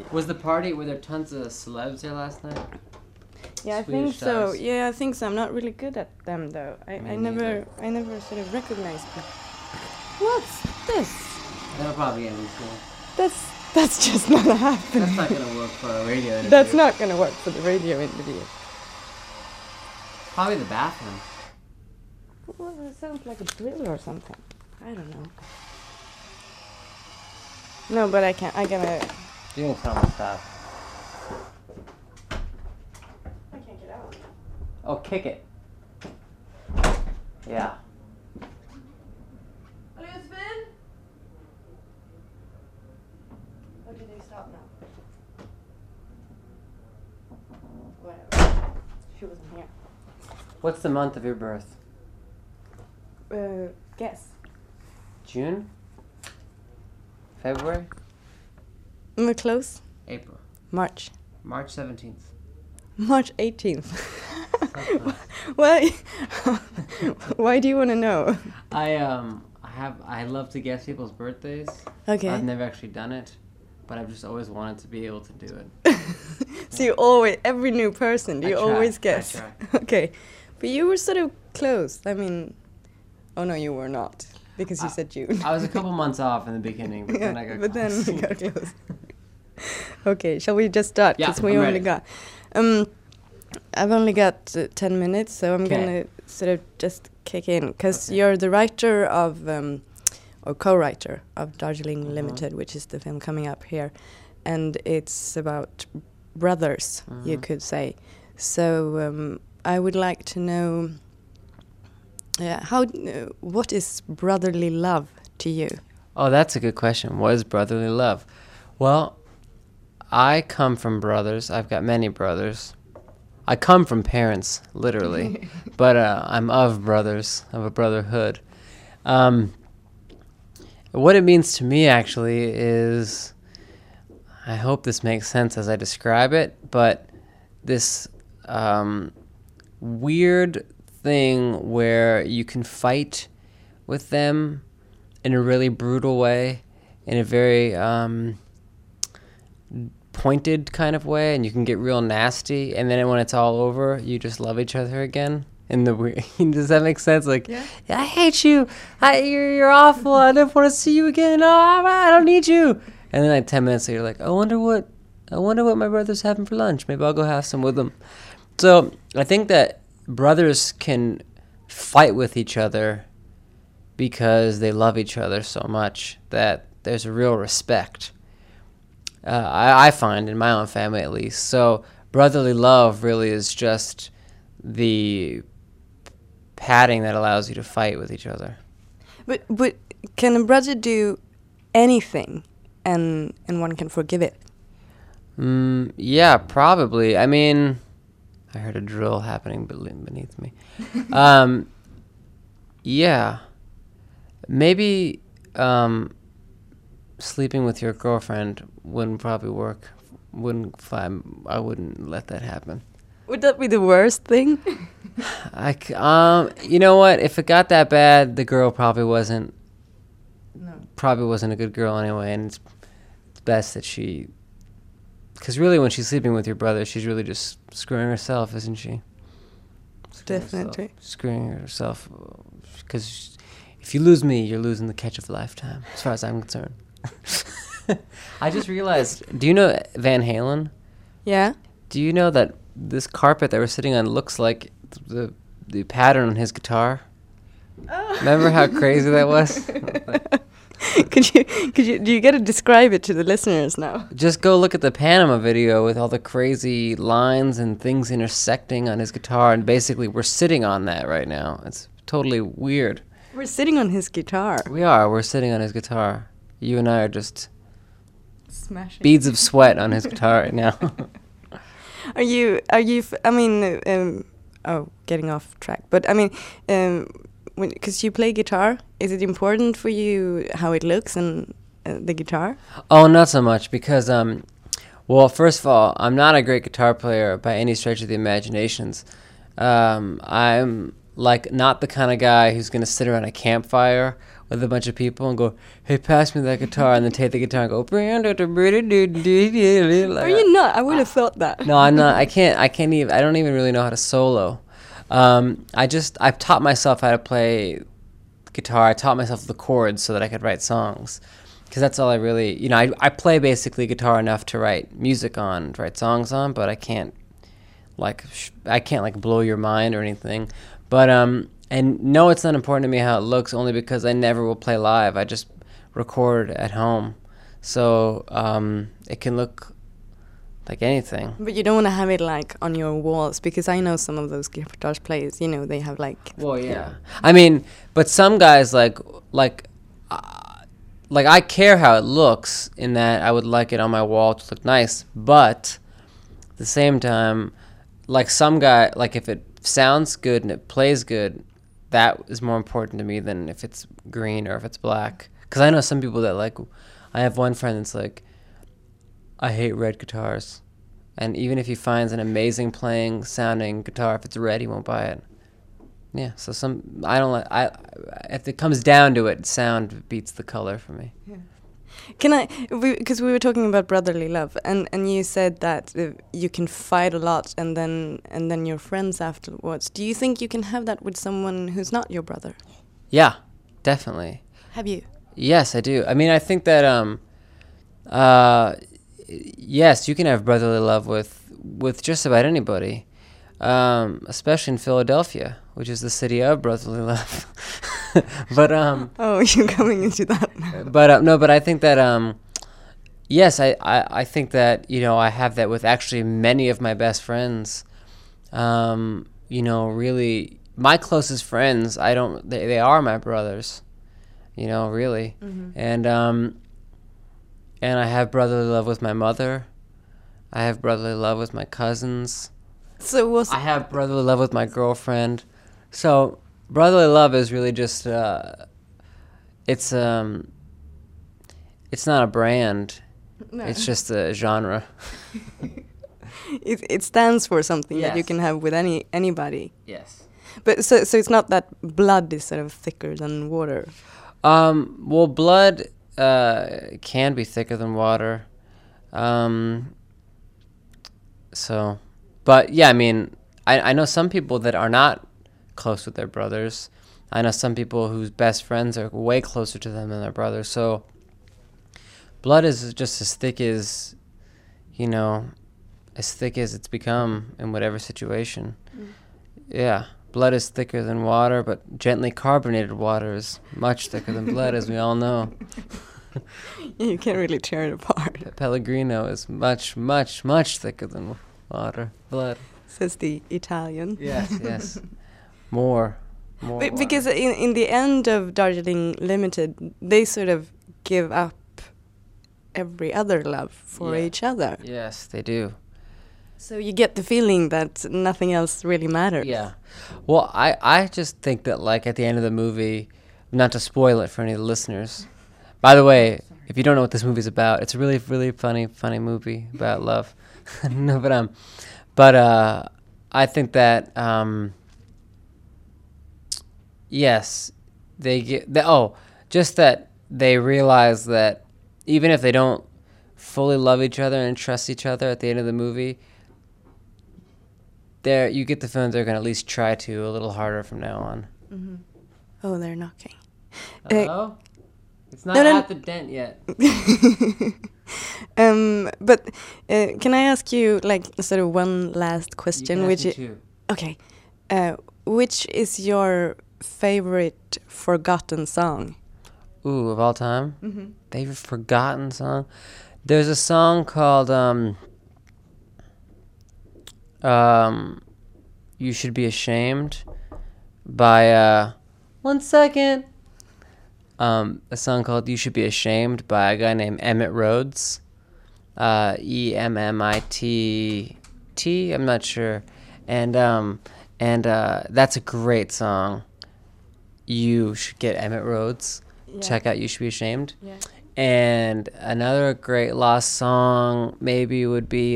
Was the party, were there tons of celebs there last night? Yeah, I Swedish think so. stars. Yeah, I think so. I'm not really good at them though. I never sort of recognize people. What's this? That'll probably end soon. That's just not happening. That's not gonna work for a radio interview. That's not gonna work for the radio interview. Probably the bathroom. Well, it sounds like a drill or something. I don't know. No, but I can't. I gotta. You can tell me stop. I can't get out. Oh, kick it. Yeah. Elizabeth? Or did they stop now? Whatever. She wasn't here. What's the month of your birth? Guess. June? February? We're close. April. March. March 17th. March 18th. Why? Why do you want to know? I love to guess people's birthdays. Okay. I've never actually done it, but I've just always wanted to be able to do it. So you always, every new person, you I try, always guess. I try. Okay. But you were sort of close. I mean, oh no, you were not. Because you said June. I was a couple months off in the beginning, but then I got but close. then we got close. Okay, shall we just start? Yeah, Because we I'm only ready. got... I've only got 10 minutes, so I'm 'Kay. going to sort of just kick in. Because Okay. you're the writer of, or co-writer of Darjeeling Mhm. Limited, which is the film coming up here. And it's about brothers, you Mhm. could say. So I would like to know... what is brotherly love to you? Oh, that's a good question. What is brotherly love? Well, I come from brothers. I've got many brothers. I come from parents, literally, but I'm of brothers, of a brotherhood. What it means to me, actually, is, I hope this makes sense as I describe it, but this weird thing where you can fight with them in a really brutal way, in a very pointed kind of way, and you can get real nasty, and then when it's all over, you just love each other again. In the weird, does that make sense? Like, Yeah. I hate you. You're awful. I never want to see you again. No, I don't need you. And then like 10 minutes later, you're like, I wonder what my brother's having for lunch. Maybe I'll go have some with them. So I think that brothers can fight with each other because they love each other so much that there's a real respect. I find in my own family at least. So brotherly love really is just the padding that allows you to fight with each other. But can a brother do anything and one can forgive it? Yeah, probably. I mean, I heard a drill happening beneath me. Yeah. Maybe sleeping with your girlfriend wouldn't probably work. Wouldn't fly. I wouldn't let that happen. Would that be the worst thing? You know what? If it got that bad, the girl probably wasn't a good girl anyway, and it's best that she... Because really, when she's sleeping with your brother, she's really just screwing herself, isn't she? Definitely. Screwing herself. Because if you lose me, you're losing the catch of a lifetime, as far as I'm concerned. I just realized, do you know Van Halen? Yeah. Do you know that this carpet that we're sitting on looks like the pattern on his guitar? Oh. Remember how crazy that was? Do you get to describe it to the listeners now? Just go look at the Panama video with all the crazy lines and things intersecting on his guitar, and basically we're sitting on that right now. It's totally weird. We're sitting on his guitar. We're sitting on his guitar. You and I are just Smashing. beads of sweat on his guitar right now. Are you, getting off track, but I mean, because you play guitar, is it important for you how it looks and the guitar? Oh, not so much, because, well, first of all, I'm not a great guitar player by any stretch of the imaginations. I'm, like, not the kind of guy who's going to sit around a campfire with a bunch of people and go, "Hey, pass me that guitar," and then take the guitar and go, Are you not? I would have thought that. No, I'm not. I can't even. I don't even really know how to solo. I've taught myself how to play guitar. I taught myself the chords so that I could write songs, because that's all I really. I play basically guitar enough to write music on, to write songs on, but I can't blow your mind or anything. But and no, it's not important to me how it looks, only because I never will play live. I just record at home, so it can look like anything. But you don't want to have it like on your walls, because I know some of those guitar players. They have like. Well, yeah. I mean, but some guys like I care how it looks, in that I would like it on my wall to look nice, but at the same time, like some guy, like if it sounds good and it plays good, that is more important to me than if it's green or if it's black. Because I know some people that I have one friend that's like, I hate red guitars. And even if he finds an amazing playing sounding guitar, if it's red, he won't buy it. Yeah, so if it comes down to it, sound beats the color for me. Yeah. Because we were talking about brotherly love, and you said that you can fight a lot and then you're friends afterwards. Do you think you can have that with someone who's not your brother? Yeah, definitely. Have you? Yes, I do. I mean, I think that yes, you can have brotherly love with just about anybody, especially in Philadelphia, which is the city of brotherly love. But oh, you're coming into that now. But I think that yes, I think that I have that with actually many of my best friends. Really, my closest friends, they are my brothers. Really, mm-hmm. And I have brotherly love with my mother. I have brotherly love with my cousins. I have brotherly love with my girlfriend. So brotherly love is really just it's not a brand. No. It's just a genre. It stands for something. Yes. That you can have with anybody. Yes. But so it's not that blood is sort of thicker than water. Well, blood can be thicker than water. But yeah, I mean, I know some people that are not close with their brothers. I know some people whose best friends are way closer to them than their brothers. So blood is just as thick as it's become in whatever situation. Mm. Yeah, blood is thicker than water, but gently carbonated water is much thicker than blood, as we all know. You can't really tear it apart. Pellegrino is much, much, much thicker than blood. Says the Italian. Yes. More. Because in the end of Darjeeling Limited, they sort of give up every other love for each other. Yes, they do. So you get the feeling that nothing else really matters. Yeah. Well, I just think that at the end of the movie, not to spoil it for any of the listeners. By the way, if you don't know what this movie's about, it's a really, really funny movie about love. No, but I think that yes, just that they realize that even if they don't fully love each other and trust each other at the end of the movie, you get the feeling they're going to at least try to a little harder from now on. Mm-hmm. Oh, they're knocking. Hello? It's not at the dent yet. But can I ask you sort of one last question? Okay. Which is your favorite forgotten song? Ooh, of all time? Mm-hmm. Favorite forgotten song? There's a song called You Should Be Ashamed by 1 second. A song called You Should Be Ashamed by a guy named Emmett Rhodes. Emmitt, I'm not sure. And that's a great song. You should get Emmett Rhodes. Yeah. Check out You Should Be Ashamed. Yeah. And another great lost song maybe would be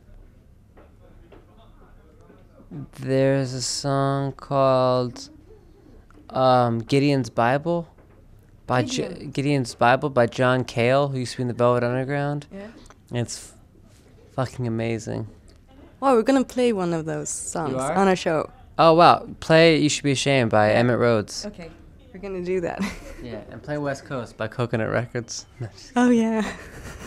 there's a song called Gideon's Bible Gideon's Bible by John Cale, who used to be in the Velvet Underground. Yeah. It's fucking amazing. Well, we're gonna play one of those songs are? on our show. Oh wow, play "You Should Be Ashamed" by Emmett Rhodes. Okay, we're gonna do that. Yeah, and play "West Coast" by Coconut Records. Oh yeah.